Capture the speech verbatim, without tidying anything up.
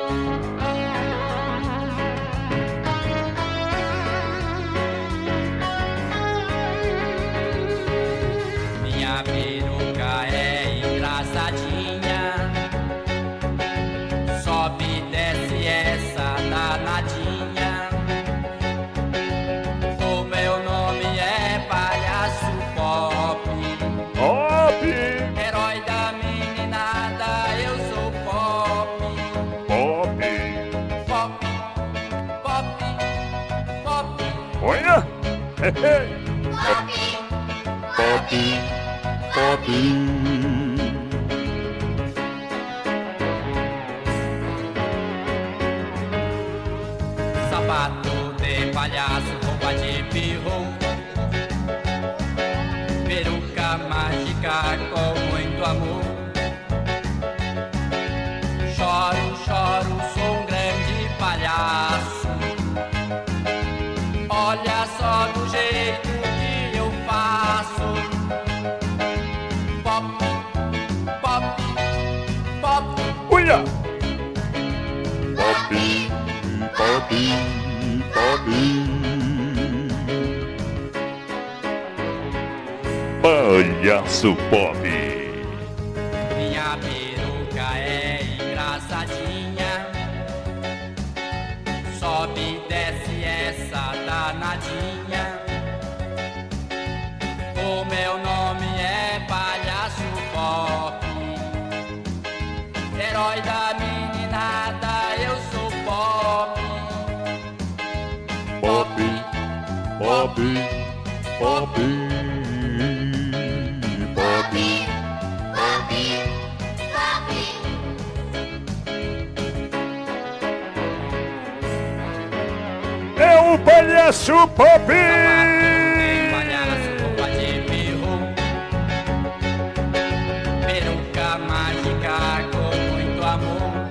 Minha peruca é engraçadinha, sobe e desce essa danadinha. O meu nome é Palhaço Pop, Pop, herói da meninada, eu sou Pop. Pop, Pop, Pop, Pop, olha, Pop, Pop, Pop. sapato de palhaço, roupa de pirro, peruca mágica com muito amor. Choro, choro, sou um grande palhaço. Olha só do jeito que eu faço. Pop, pop, pop. Olha! Pop, pop, pop. Palhaço Pop. Minha peruca é engraçadinha, sobe e desce essa danadinha. O meu nome é Palhaço Pop, herói da meninada, eu sou Pop. Pop, Pop, Pop. Pop, Pop, Pop. É o Palhaço Pop! Tem palhaço, roupa de pirro, peruca mágica com muito amor.